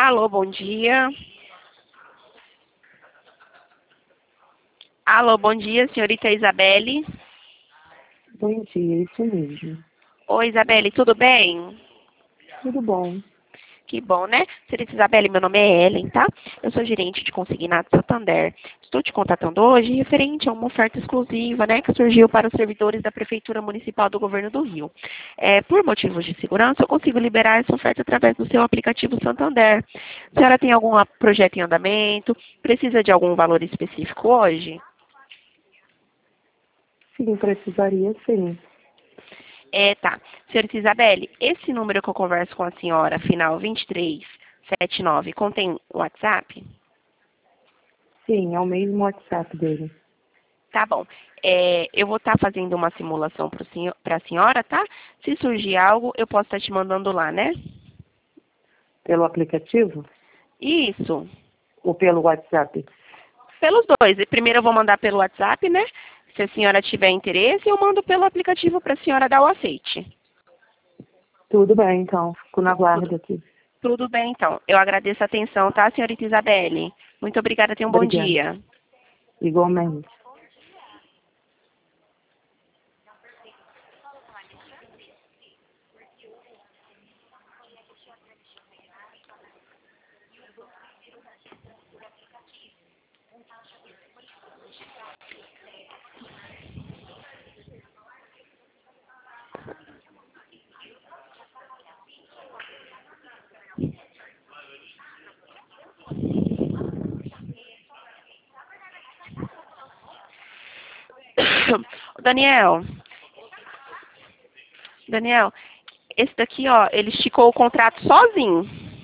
Alô, bom dia. Alô, bom dia, senhorita Isabelle. Bom dia, isso mesmo. Oi, Isabelle, tudo bem? Tudo bom? Que bom, né? Senhorita Isabelle, meu nome é Ellen, tá? Eu sou gerente de consignados Santander. Estou te contatando hoje referente a uma oferta exclusiva, né, que surgiu para os servidores da Prefeitura Municipal do Governo do Rio. Por motivos de segurança, eu consigo liberar essa oferta através do seu aplicativo Santander. A senhora tem algum projeto em andamento? Precisa de algum valor específico hoje? Sim, precisaria sim. Tá. Senhorita Isabelle, esse número que eu converso com a senhora, final 2379, contém WhatsApp? Sim, é o mesmo WhatsApp dele. Tá bom. Eu vou estar fazendo uma simulação para a senhora, tá? Se surgir algo, eu posso estar te mandando lá, né? Pelo aplicativo Isso. ou pelo WhatsApp? Pelos dois. E primeiro eu vou mandar pelo WhatsApp, né? Se a senhora tiver interesse, eu mando pelo aplicativo para a senhora dar o aceite. Tudo bem, então. Fico na Tudo, guarda aqui. tudo bem, então. Eu agradeço a atenção, tá, senhorita Isabelle? Muito obrigada, tenha um bom Obrigada. dia. Igualmente. Daniel, Daniel, esse daqui, ó, ele esticou o contrato sozinho.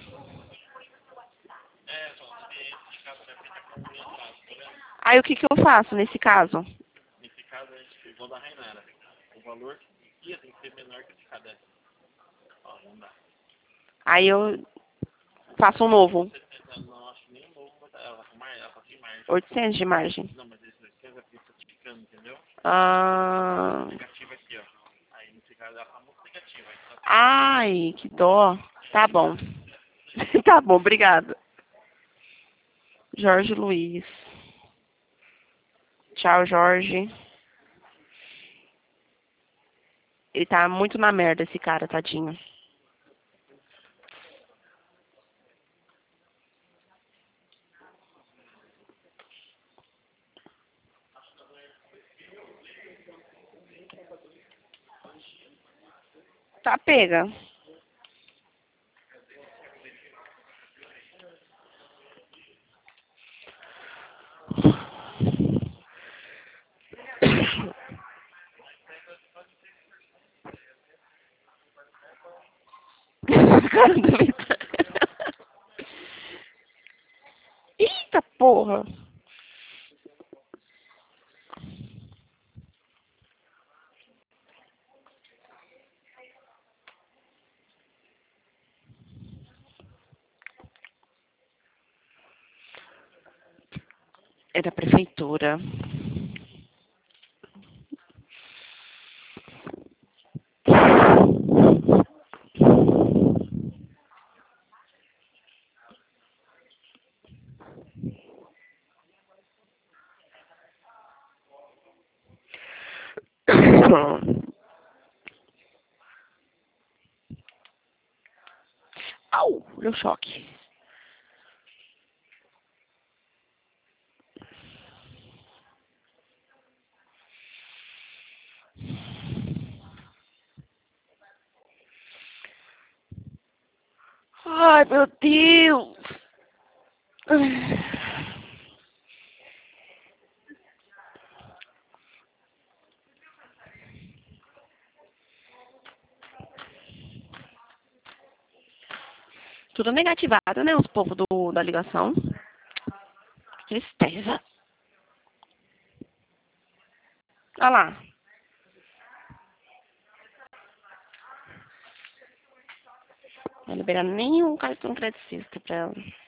Aí o que que eu faço nesse caso? Nesse caso, a gente igual da Rainara. O valor que ia tem que ser menor que esse cadastro. Ó, não dá. Aí eu faço um novo. 60, não acho nem novo, mas ela tá sem margem. 800 de margem. Não, mas esse 800 é porque tá ficando, entendeu? Ah, Negativo aqui, ó. Aí nesse caso ela tá muito negativa. Aí tá ai, que dó. Tá bom. Tá bom, obrigada. Jorge Luiz. Tchau, Jorge. Ele tá muito na merda, esse cara, tadinho. Tá pega. Cara do Vitor. Eita porra. É da prefeitura. Au, deu choque. Ai, meu Deus. Tudo negativado, né? Os povos da ligação. Tristeza. Olha lá. Não libera nenhum cartão creditista pra ela.